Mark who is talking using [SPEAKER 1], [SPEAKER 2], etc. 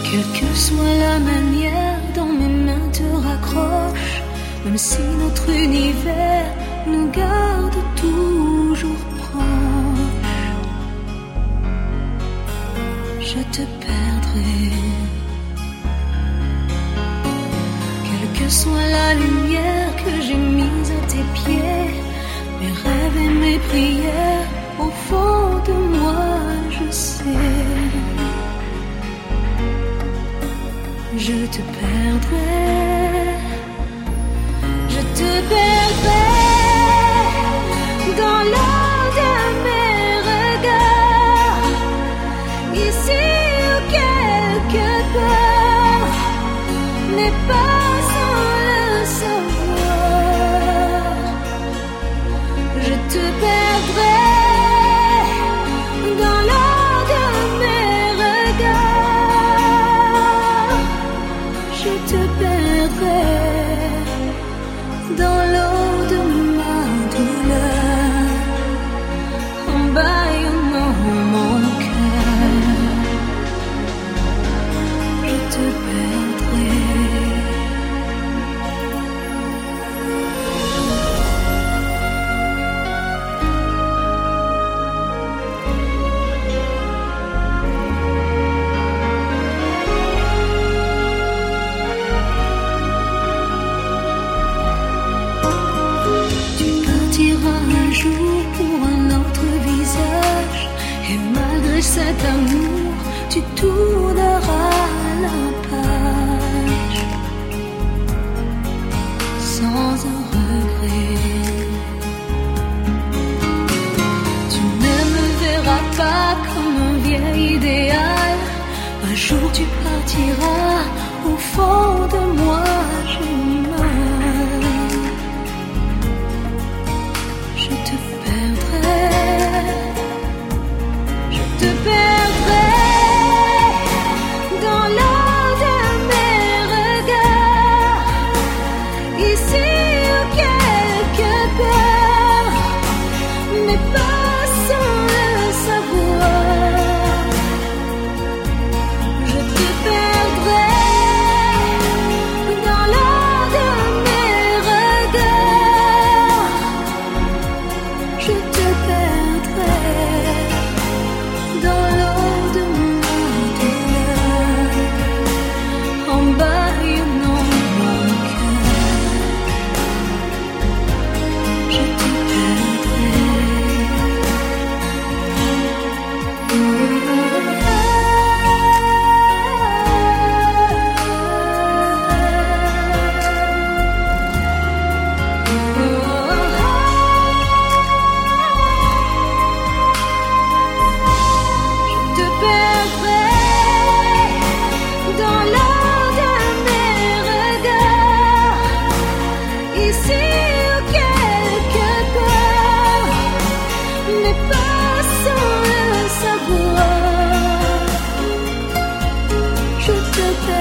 [SPEAKER 1] Quelle que soit la manière dont mes mains te raccrochent, même si notre univers nous garde toujours proches, je te perdrai. Quelle que soit la lumière que j'ai mise à tes pieds, mes rêves et mes prières, au fond de moi je sais, je te perdrai, je te perdrai dans l'eau de mes regards, ici ou quelque part, mais pas sans le savoir. Je te perdrai dans l'eau de mes regards, je te perdrai dans l'eau de ma douleur, en bâillonnant mon cœur, je te perdrai. Un jour pour un autre visage, et malgré cet amour, tu tourneras la page sans un regret. Tu ne me verras pas comme un vieil idéal. Un jour tu partiras, au fond de moi j'ai mal. Je te perdrai dans l'eau de mes regards, ici ou quelque part, mais pas sans le savoir. Je te perdrai dans l'eau de mes regards, je te perdrai dans l'eau de ma douleur, en bâillonnant mon cœur, je te perdrai. Je te